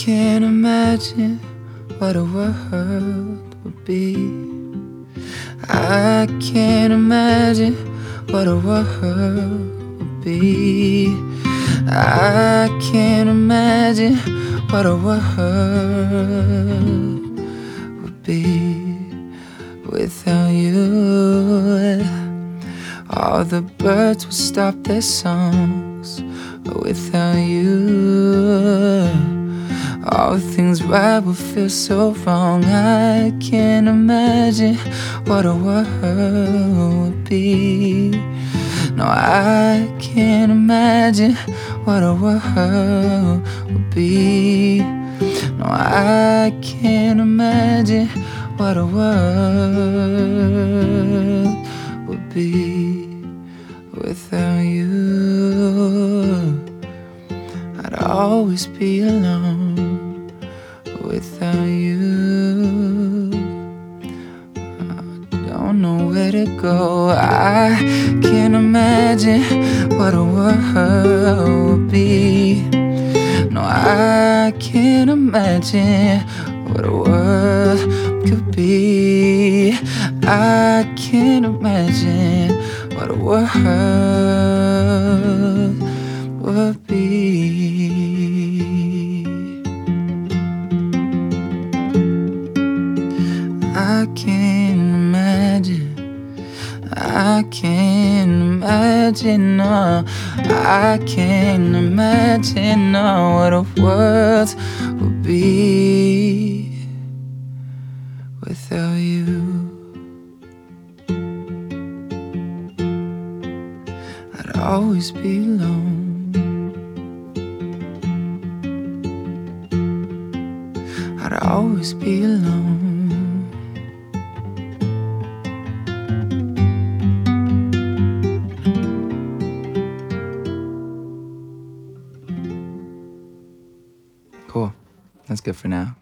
can't imagine what a world would be. I can't imagine what a world would be. I can't imagine what a world would be without you. All the birds would stop their songs without you. All things right would feel so wrong. I can't imagine what a world would be. No, I can't imagine what a world would be. No, I can't imagine what a world would be without you. I'd always be alone without you. I don't know where to go. I can't imagine what a world would be. No, I can't imagine what a world could be. I can't imagine what a world would be. I can't imagine. I can't imagine, no. I can't imagine, no, what a world would be without you. I'd always be alone. I'd always be alone. Cool. That's good for now.